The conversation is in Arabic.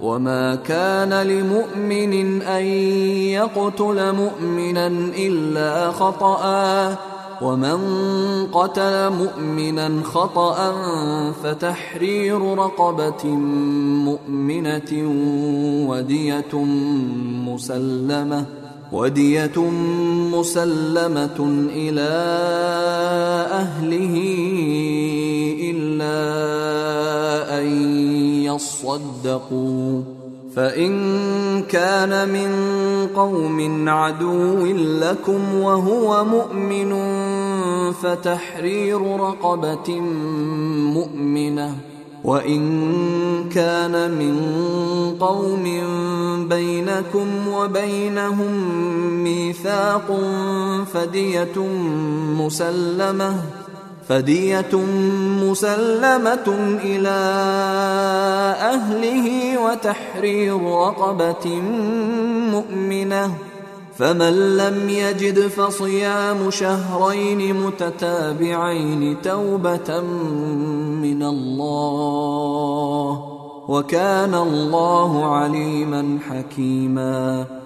وما كان لمؤمن أن يقتل مؤمنا إلا خطأ، ومن قتل مؤمنا خطأ فتحرير رقبة مؤمنة ودية مسلمة إلى أهله إلا أن يصدقوا، فإن كان من قوم عدو لكم وهو مؤمن فتحرير رقبة مؤمنة، وإن كان من قوم بينكم وبينهم ميثاق فدية مسلمة إلى أهله وتحرير رقبة مؤمنة، فمن لم يجد فصيام شهرين متتابعين توبة من الله، وكان الله عليما حكيما.